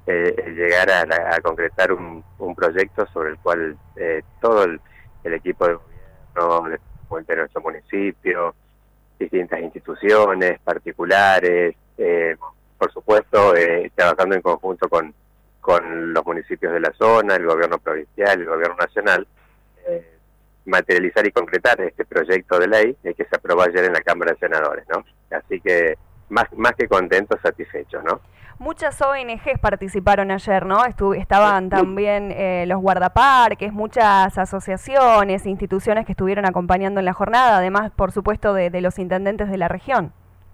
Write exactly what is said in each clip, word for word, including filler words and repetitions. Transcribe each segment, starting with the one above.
eh, llegar a, a concretar un, un proyecto sobre el cual eh, todo el, el equipo de gobierno de nuestro municipio, distintas instituciones, particulares, eh, por supuesto, eh, trabajando en conjunto con, con los municipios de la zona, el gobierno provincial, el gobierno nacional, eh, materializar y concretar este proyecto de ley eh, que se aprobó ayer en la Cámara de Senadores, ¿no? Así que más, más que contentos, satisfechos, ¿no? Muchas O N Ges participaron ayer, ¿no? Estu estaban también eh, los guardaparques, muchas asociaciones, instituciones que estuvieron acompañando en la jornada, además, por supuesto, de, de los intendentes de la región.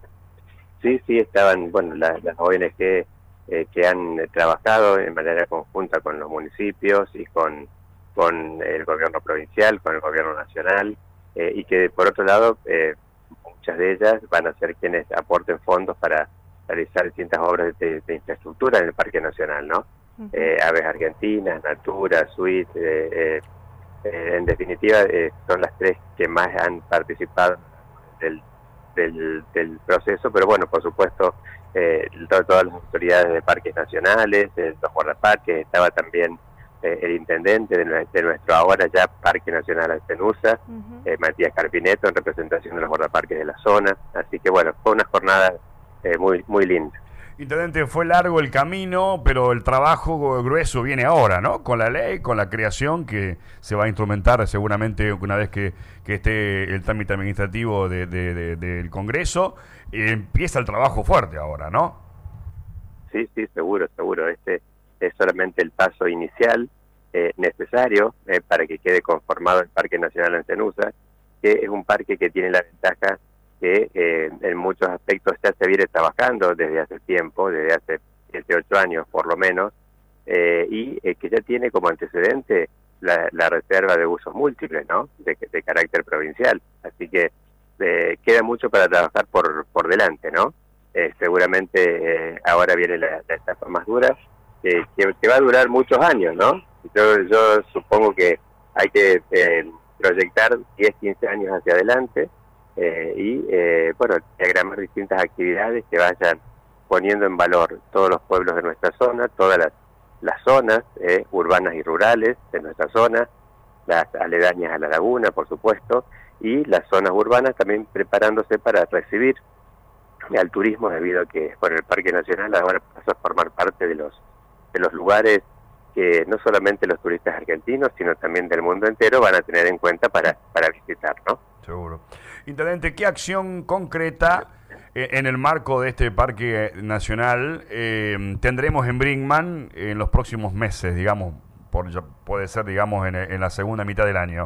Sí, sí, estaban, bueno, la, las O N Ge eh, que han trabajado en manera conjunta con los municipios y con, con el gobierno provincial, con el gobierno nacional, eh, y que, por otro lado, eh, muchas de ellas van a ser quienes aporten fondos para realizar distintas obras de, de infraestructura en el Parque Nacional, ¿no? Uh-huh. eh, Aves Argentinas, Natura, Suite, eh, eh, eh, en definitiva eh, son las tres que más han participado del, del, del proceso, pero bueno, por supuesto, eh, to todas las autoridades de parques nacionales, eh, los guardaparques, estaba también eh, el intendente de, de nuestro ahora ya Parque Nacional Altenusa, uh-huh. eh, Matías Carpineto, en representación de los guardaparques de la zona, así que bueno, fue una jornada Eh, muy muy lindo. Intendente, fue largo el camino, pero el trabajo grueso viene ahora, ¿no? Con la ley, con la creación que se va a instrumentar seguramente una vez que, que esté el trámite administrativo de, de, de, del Congreso, eh, empieza el trabajo fuerte ahora, ¿no? Sí, sí, seguro, seguro. Este es solamente el paso inicial eh, necesario eh, para que quede conformado el Parque Nacional Altenusa, que es un parque que tiene la ventaja que eh, en muchos aspectos ya se viene trabajando desde hace tiempo, desde hace siete, ocho años por lo menos, eh, y eh, que ya tiene como antecedente la, la reserva de usos múltiples, ¿no? De, de carácter provincial. Así que eh, queda mucho para trabajar por, por delante, ¿no? Eh, seguramente eh, ahora viene la, la etapa más dura, eh, que, que va a durar muchos años, ¿no? Yo, yo supongo que hay que eh, proyectar diez, quince años hacia adelante, Eh, y eh, bueno, diagramar distintas actividades que vayan poniendo en valor todos los pueblos de nuestra zona, todas las, las zonas eh, urbanas y rurales de nuestra zona, las aledañas a la laguna, por supuesto, y las zonas urbanas también preparándose para recibir al turismo, debido a que por el Parque Nacional ahora pasa a formar parte de los de los lugares que no solamente los turistas argentinos, sino también del mundo entero van a tener en cuenta para, para visitar, ¿no? Seguro. Intendente, ¿qué acción concreta eh, en el marco de este Parque Nacional eh, tendremos en Brinkmann en los próximos meses, digamos, por, puede ser, digamos, en, en la segunda mitad del año?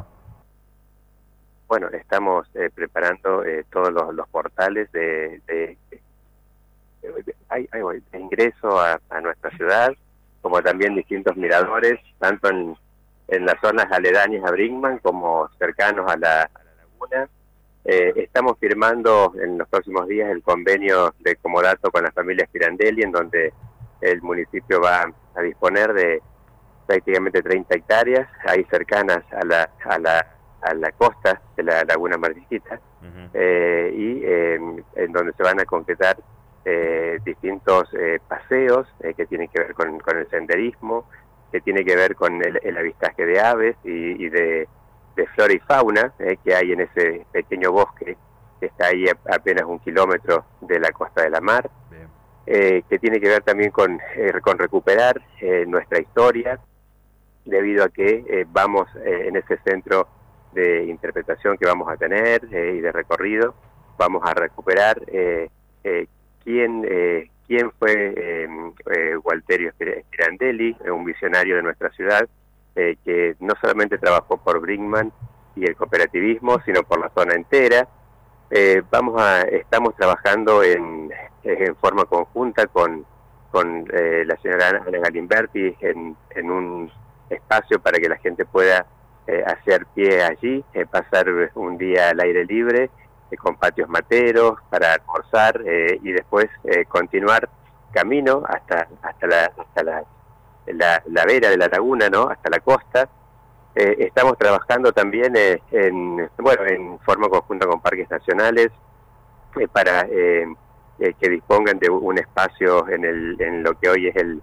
Bueno, estamos eh, preparando eh, todos los, los portales de, de, de, de, de, de ingreso a, a nuestra ciudad, como también distintos miradores, tanto en, en las zonas aledañas a Brinkmann como cercanos a la, a la laguna. Eh, estamos firmando en los próximos días el convenio de comodato con la familia Pirandelli, en donde el municipio va a disponer de prácticamente treinta hectáreas, ahí cercanas a la, a la, a la costa de la laguna Martiquita, uh-huh. eh, y eh, en donde se van a concretar eh, distintos eh, paseos eh, que tienen que ver con, con el senderismo, que tiene que ver con el, el avistaje de aves y, y de de flora y fauna eh, que hay en ese pequeño bosque que está ahí a, apenas un kilómetro de la costa de la mar, eh, que tiene que ver también con, eh, con recuperar eh, nuestra historia, debido a que eh, vamos eh, en ese centro de interpretación que vamos a tener eh, y de recorrido, vamos a recuperar eh, eh, quién, eh, quién fue eh, eh, Gualterio Pirandelli, un visionario de nuestra ciudad, Eh, que no solamente trabajó por Brinkmann y el cooperativismo, sino por la zona entera. Eh, vamos a, estamos trabajando en, en forma conjunta con, con eh, la señora Ana Galimberti en, en un espacio para que la gente pueda eh, hacer pie allí, eh, pasar un día al aire libre, eh, con patios materos, para almorzar eh, y después eh, continuar camino hasta, hasta la... Hasta la La, la vera de la laguna, ¿no? Hasta la costa. Eh, estamos trabajando también eh, en, bueno, en forma conjunta con parques nacionales eh, para eh, eh, que dispongan de un espacio en, el, en lo que hoy es el,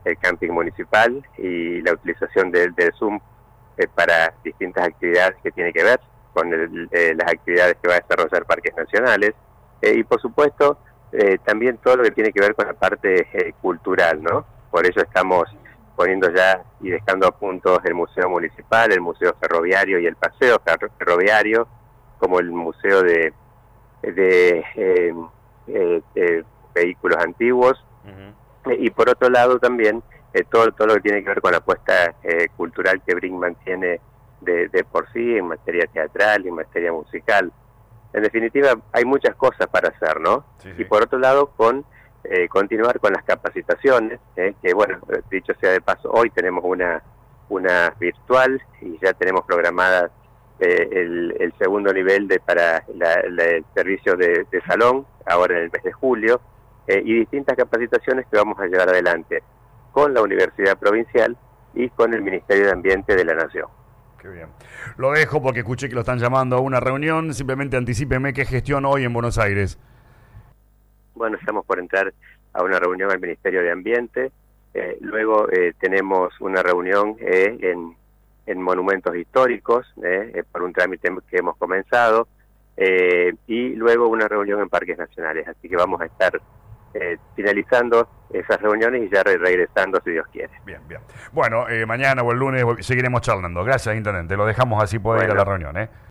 el camping municipal y la utilización del, del Zoom eh, para distintas actividades que tiene que ver con el, eh, las actividades que va a desarrollar Parques Nacionales, eh, y por supuesto eh, también todo lo que tiene que ver con la parte eh, cultural, ¿no? Por ello estamos poniendo ya y dejando a punto el Museo Municipal, el Museo Ferroviario y el Paseo Ferroviario, como el Museo de, de eh, eh, eh, Vehículos Antiguos, uh-huh. Y por otro lado también eh, todo, todo lo que tiene que ver con la apuesta eh, cultural que Brinkmann tiene de, de por sí en materia teatral y en materia musical. En definitiva, hay muchas cosas para hacer, ¿no? Sí, sí. Y por otro lado, con eh, continuar con las capacitaciones, eh, que bueno, dicho sea de paso, hoy tenemos una, una virtual y ya tenemos programadas eh, el, el segundo nivel de para la, la, el servicio de, de salón, ahora en el mes de julio, eh, y distintas capacitaciones que vamos a llevar adelante con la Universidad Provincial y con el Ministerio de Ambiente de la Nación. Qué bien. Lo dejo porque escuché que lo están llamando a una reunión. Simplemente anticípeme qué gestión hoy en Buenos Aires. Bueno, estamos por entrar a una reunión al Ministerio de Ambiente. Eh, luego eh, tenemos una reunión eh, en, en monumentos históricos, eh, eh, por un trámite que hemos comenzado. Eh, y luego una reunión en Parques Nacionales. Así que vamos a estar Eh, finalizando esas reuniones y ya re regresando si Dios quiere. Bien, bien. Bueno, eh, mañana o el lunes seguiremos charlando. Gracias, Intendente. Lo dejamos así poder bueno. ir a la reunión, ¿eh?